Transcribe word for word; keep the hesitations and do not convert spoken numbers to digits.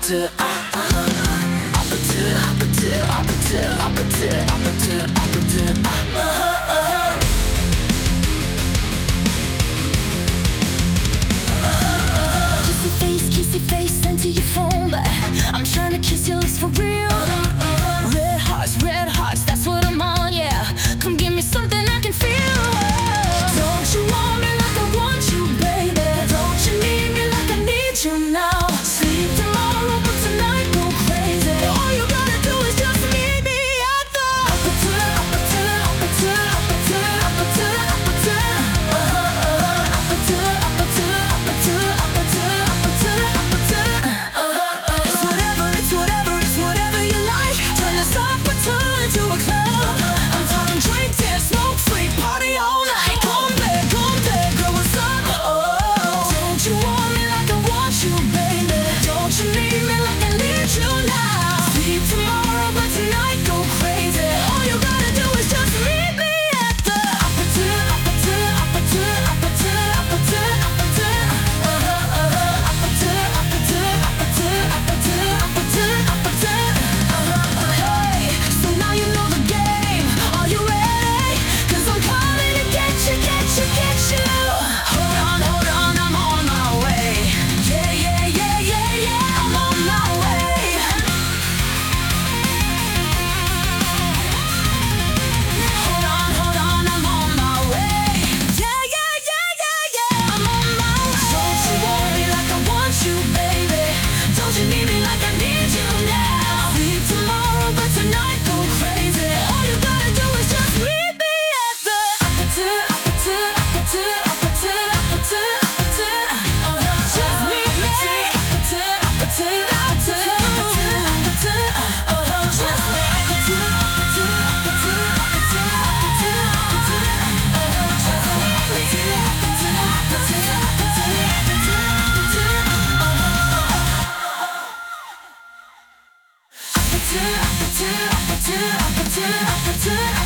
operative, operative, operative, operative, operative, operative, operative. Uh-huh. Kissy face, kissy face, send to your phone, but I'm trying to kiss your lips for real. Red hearts, red hearts, that's what I'm on, yeah. Come give me something I can feel. Don't you want me like I want you, baby? Don't you need me like I need you now? Sleep tomorrow, but tonight go crazy. All you gotta do is just meet me at the operative, operative, operative, operative, operative, operative. Operative, operative, operative, operative, operative, operative. It's whatever, it's whatever, it's whatever you like. Turn this operative into a club. I'm talking drink, dance, smoke, free, party all night. Come back, come back, girl, what's up? Oh, don't you want me like I want you, baby? Don't you need me like I need you now? Sleep tomorrow, but tonight go crazy. All you gotta do is just meet me at the operative, operative, operative, operative, operative, operative. Uh-huh, uh-huh. Operative, operative, operative, operative, operative, operative. Uh-huh, hey, so now you know the game. Are you ready? 'Cause I'm coming to get you, get you, get you. Hold on, hold on, I'm on my way. Yeah, yeah, yeah, yeah, yeah, I'm on my way. Hold on, hold on, I'm on my way. Yeah, yeah, yeah, yeah, yeah, I'm on my way. Don't you want me like I want you, baby? Don't you need me like I need you now? Sleep tomorrow, but tonight go crazy. All you gotta do is just meet me at the operative, operative, operative, operative, operative, operative. Uh-huh. Just meet me. Operative, operative, operative, operative, operative. Uh-huh. Just meet me. Operative, operative, operative, operative, operative, operative. Uh-huh. Just meet me. Operative, operative, operative, operative, operative, operative. Uh-huh. Operative, operative, operative, operative, operative, operative.